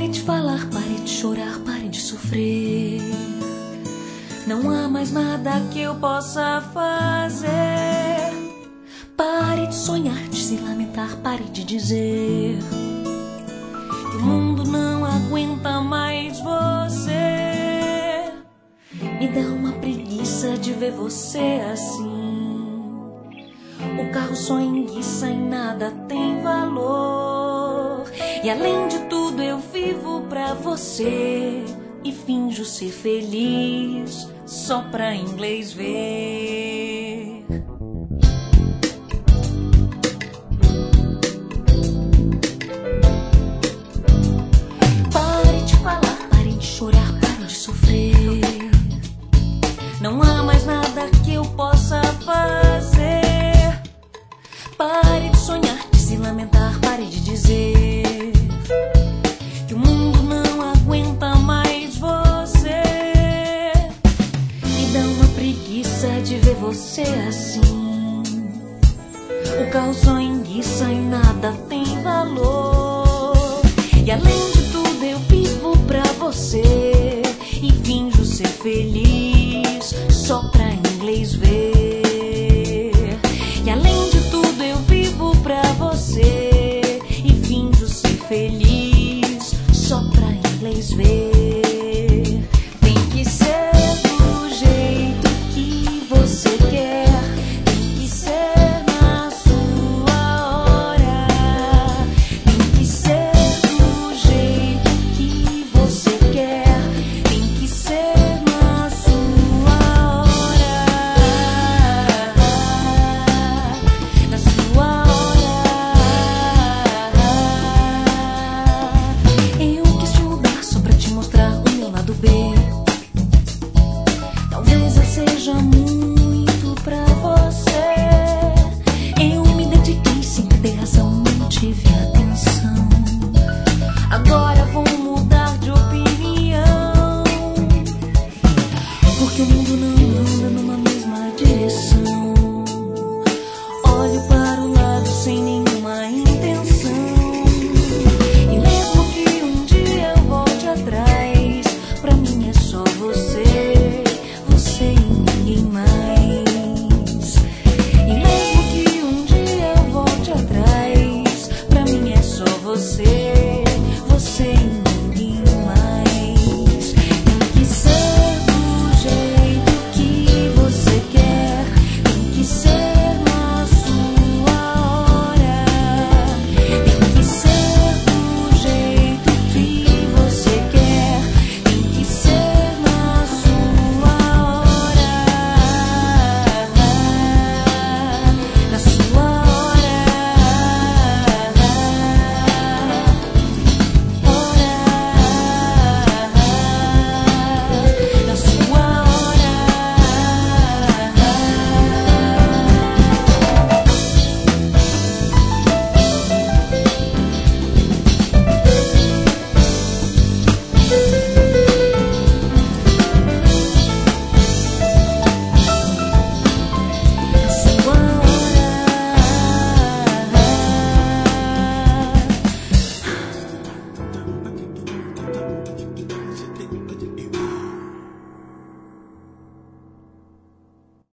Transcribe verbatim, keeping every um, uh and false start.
Pare de falar, pare de chorar, pare de sofrer. Não há mais nada que eu possa fazer. Pare de sonhar, de se lamentar, pare de dizer que o mundo não aguenta mais você. Me dá uma preguiça de ver você assim. O carro só enguiça e nada tem valor. E além de tudo eu vivo pra você e finjo ser feliz só pra inglês ver. Pare de falar, pare de chorar, pare de sofrer. Não há mais nada que eu possa fazer. Pare de sonhar, de se lamentar, pare de dizer que o mundo não aguenta mais você. Me dá uma preguiça de ver você assim. O carro só enguiça e nada tem valor. E além de tudo eu vivo pra você e finjo ser feliz só pra inglês ver. E além de tudo eu vivo pra você e finjo ser feliz só pra inglês ver.